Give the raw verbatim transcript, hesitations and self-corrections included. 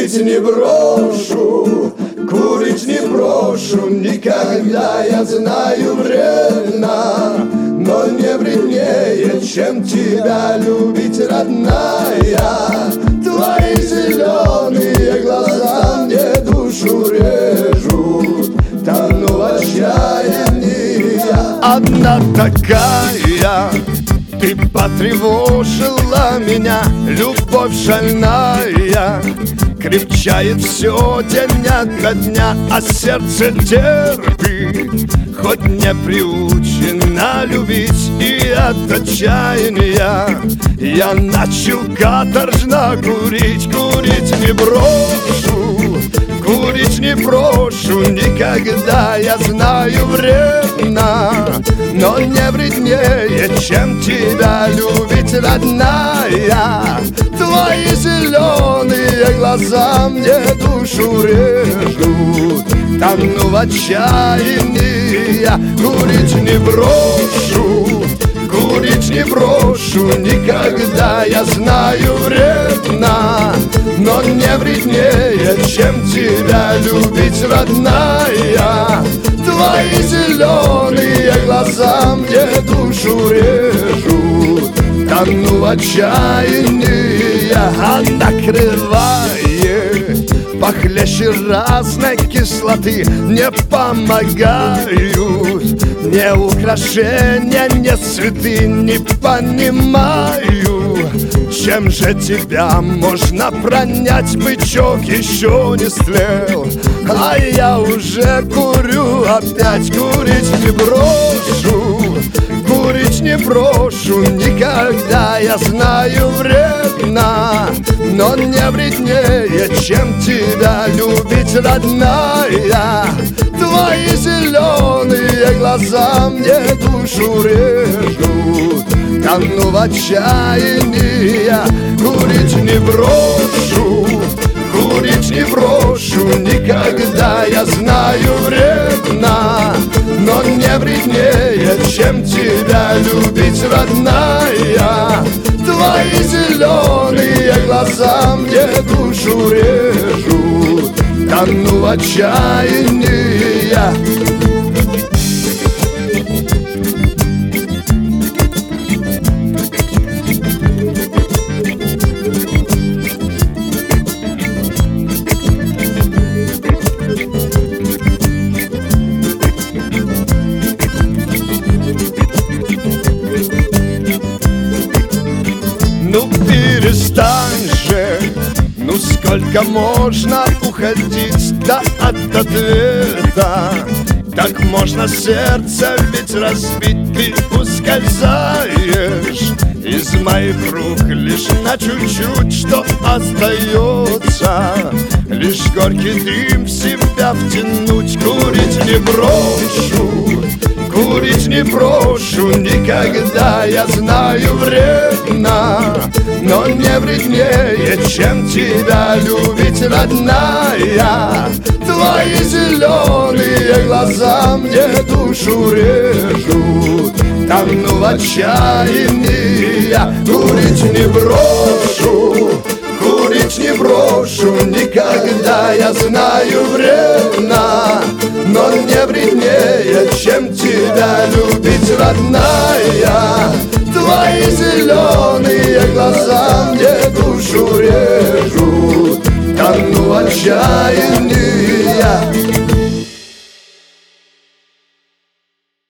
Курить не брошу, курить не брошу никогда, я знаю, вредно, но не вреднее, чем тебя любить, родная. Твои зеленые глаза мне душу режут, тону в отчаянии. Одна такая, ты потревожила меня, любовь шальная, крепчает все день ото дня, а сердце терпит, хоть не приучена любить. И от отчаяния я начал каторжно курить. Курить не брошу, курить не брошу никогда, я знаю, вредно, но не вреднее, чем тебя любить, родная. Твои зеленые глаза мне душу режут, тону в отчаянии. Курить не брошу, курить не брошу никогда, я знаю, вредно, но не вреднее, чем тебя любить, родная. Твои зеленые глаза мне душу режут, тону в отчаянии. А накрывает похлеще разной кислоты, не помогают ни украшения, ни цветы. Не понимаю, чем же тебя можно пронять, бычок еще не стлел, а я уже курю опять. Курить не брошу, курить не брошу никогда, я знаю, вредно, но не вреднее, чем тебя любить, родная. Твои зеленые глаза мне душу режут, тону в отчаянии. Курить не брошу, курить не брошу никогда, я знаю, вредно, но не вреднее, чем тебя любить, родная. Твои зеленые глаза мне душу режут, тону в отчаянии. Ну перестань же, ну сколько можно уходить, да, от ответа? Так можно сердце ведь разбить. Ты ускользаешь из моих рук лишь на чуть-чуть, что остается, лишь горький дым в себя втянуть. Курить не брошу, курить не брошу никогда, я знаю, вредно, но не вреднее, чем тебя любить, родная. Твои зеленые глаза мне душу режут, тону в отчаянии. Курить не брошу, курить не брошу никогда, я знаю, вредно, но не вреднее, чем тебя любить, родная. Твои зеленые глаза мне душу режут, тону в отчаянии.